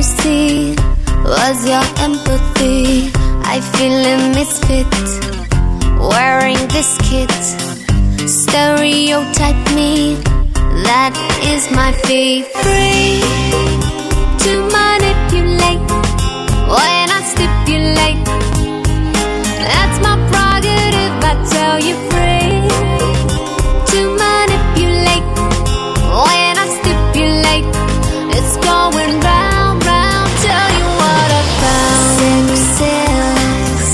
mercy was your empathy. I feel a misfit wearing this kit. Stereotype me, that is my fate. Free to manipulate when I stipulate. That's my prerogative, I tell you. Free to manipulate when I stipulate. It's going round, round, tell you what I found. Sex,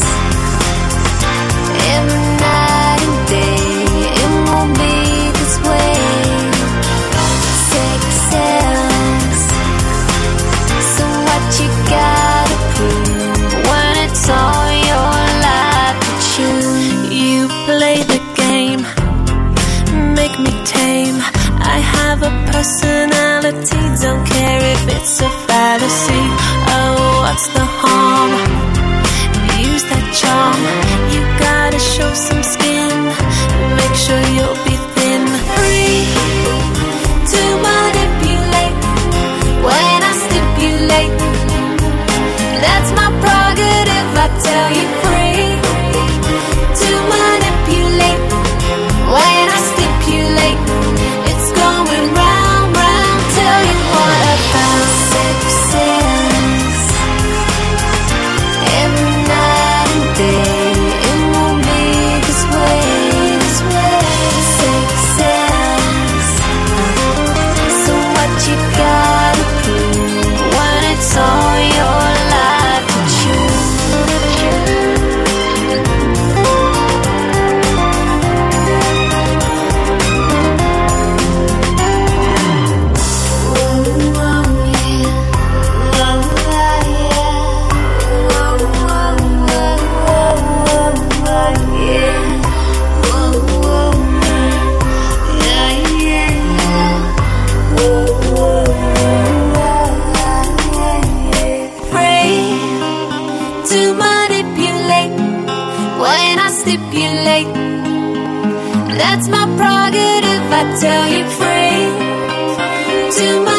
every night and day, it won't be this way. Sex sells, so what you gotta prove when it's all your life to choose? You play the game, make me tame. I have a personality, don't care if it's a fallacy. Oh, what's the harm? Use that charm. You gotta show some skin, make sure you'll be thin. Free to manipulate when I stipulate. That's my prerogative, I tell you. Free to manipulate when I stipulate. It's going round, round, tell you what I found. Sex sells every night and day, it won't be this way, this way. Sex sells, so what you gotta prove when it's all your life to choose? To manipulate when I stipulate. That's my prerogative, I tell you. Free to